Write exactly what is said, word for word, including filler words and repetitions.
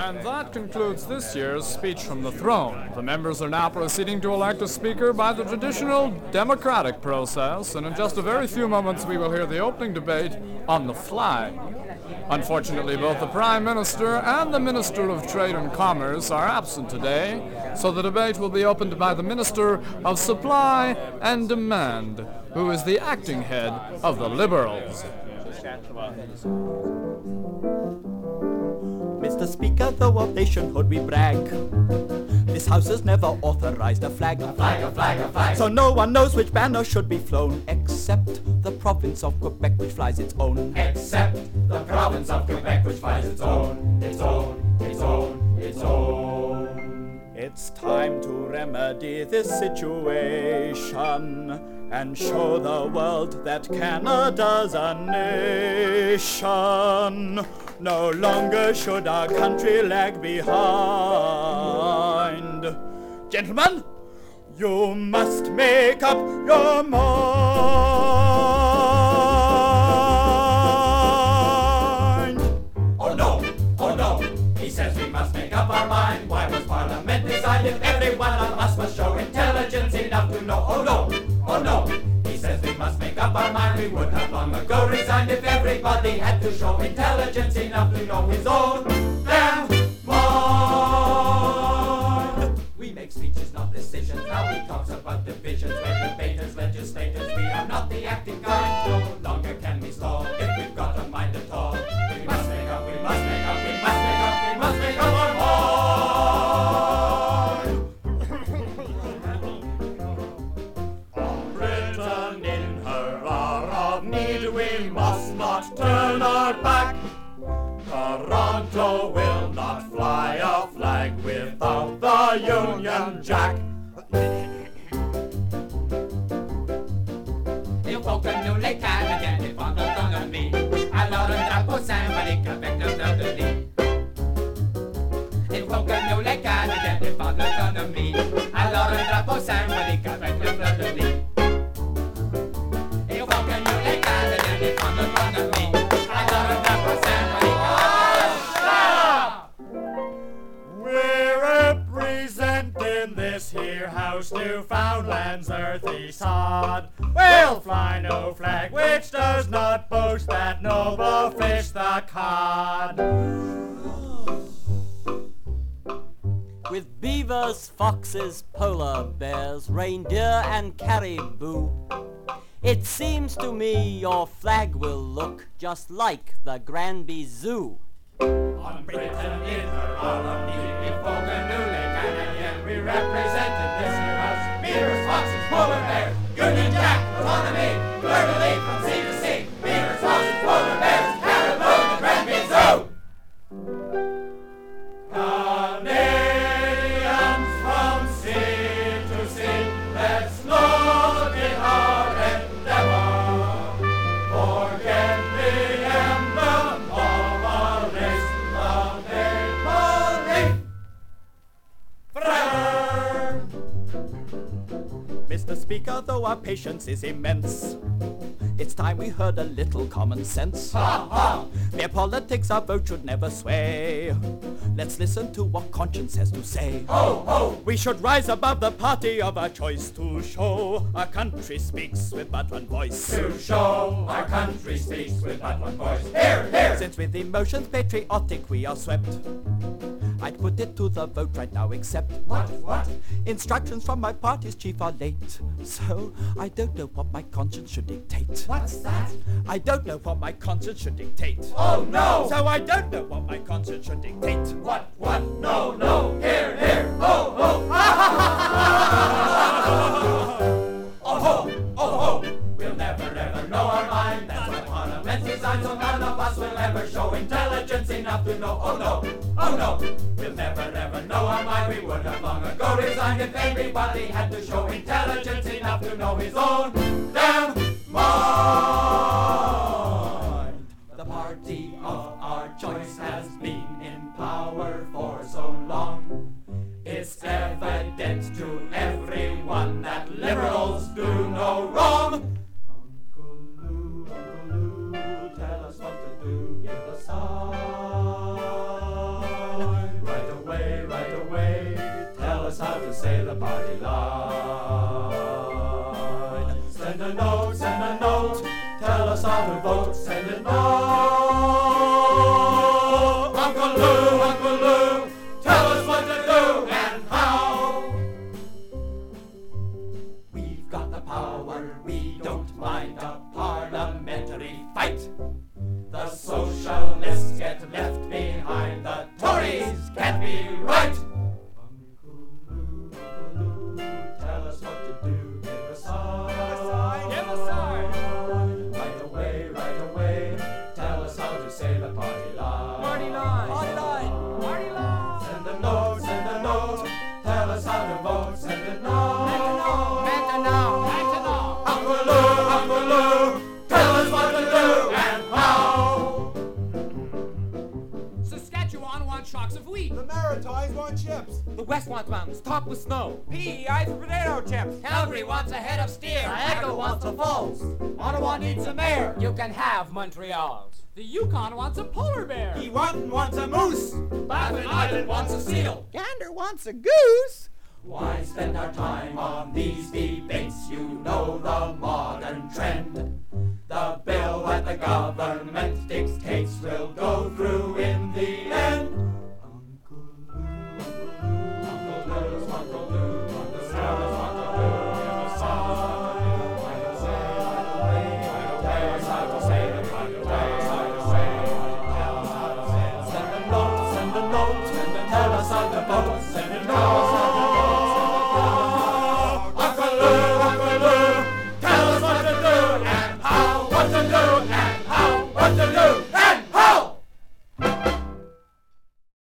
And that concludes this year's speech from the throne. The members are now proceeding to elect a speaker by the traditional democratic process, and in just a very few moments we will hear the opening debate on the flag. Unfortunately, both the Prime Minister and the Minister of Trade and Commerce are absent today, so the debate will be opened by the Minister of Supply and Demand, who is the acting head of the Liberals. Mister Speaker, though of nationhood we brag, this house has never authorized a flag. A flag, a flag, a flag. So no one knows which banner should be flown, except the province of Quebec, which flies its own. Except the province of Quebec, which flies its own, its own, its own, its own. It's time to remedy this situation and show the world that Canada's a nation. No longer should our country lag behind. Gentlemen, you must make up your mind. Oh no, oh no, he says we must make up our mind. Why was Parliament designed if every one of us must show intelligence enough to know? Oh no, oh no, he says we must make up our mind. We would have long ago resigned if everybody had to show intelligence enough to know his own damn mind. We make speeches, not decisions. Now he talks about divisions. We're debaters, legislators. We are not the acting kind. No longer can we stall if we've got a mind at all. We must make up, we must make up, we must make up, we must make up our mind. Britain in her hour of need, we must not turn our back. Toronto will not fly a flag without the Union Jack. Il faut que nous les Canadiens défendent l'autonomie. Alors un drapeau symbolique avec le fleur de lis. Il faut que nous les Canadiens défendent l'autonomie. Alors un drapeau symbolique avec le fleur de lis. Il faut que nous les Canadiens défendent l'autonomie. Alors un drapeau symbolique. We're representing this here house, Newfoundland's earthy sod. We'll fly no flag which does not boast that noble fish, the cod. With beavers, foxes, polar bears, reindeer and caribou, it seems to me your flag will look just like the Granby Zoo. On Britain in her hour of need, if folk are newly Canadian, we represented this here house. Beavers, foxes, polar bears, Union Jack, autonomy, fleur de lis from sea to sea. Beavers, foxes, polar bears, caribou, the Granby Zoo. Canadians from sea to sea, let's look in our endeavor. Forget the emblem of our race, the maple leaf. Forever. Mister Speaker, though our patience is immense, it's time we heard a little common sense. Ha ha! Mere politics, our vote should never sway. Let's listen to what conscience has to say. Ho ho! We should rise above the party of our choice to show our country speaks with but one voice. To show our country speaks with but one voice. Here, here! Since with emotions patriotic we are swept, I'd put it to the vote right now, except What, what? instructions from my party's chief are late. So I don't know what my conscience should dictate. What's that? I don't know what my conscience should dictate. Oh no! So I don't know what my conscience should dictate. What, what? No, no! Here, here! Ho, ho! Oh ho! Oh ho! We'll never ever know our mind. That's what Parliament's designed, so none of us will ever show intelligence enough to know. Oh no! Oh no! We'll never ever know our mind. We would have long ago resigned if everybody had to show intelligence enough to know his own damn mind. The party of our choice has been in power for so long. It's evident to everyone that liberals do no wrong. Uncle Lou, Uncle Lou, tell us what to do. Give the sign. how to vote, send it now. Uncle Lou, Uncle Lou, tell us what to do and how. We've got the power, we don't mind a parliamentary fight. The socialists get left behind, the Tories can't be right. Uncle Lou, Uncle Lou, tell us what to do, give a sign. Give a sign. Right away, right away, tell us how to say the party line. Party line. Party line. Party line. Send a note, send a note, tell us how to vote, send it now. Maintenant. Maintenant. Uncle Lou, Uncle Lou, tell us what to do and how. Saskatchewan wants shocks of wheat. The Maritimes want chips. The West wants mountains topped with snow. P E I for potato chips. Calgary wants a head of steer. Niagara wants the falls. Ottawa needs a mayor. You can have Montreal's. The Yukon wants a polar bear. One wants a moose. Baffin Island wants a seal. Gander wants a goose. Why spend our time on these debates? You know the modern trend. The bill that the government dictates will go through in the end.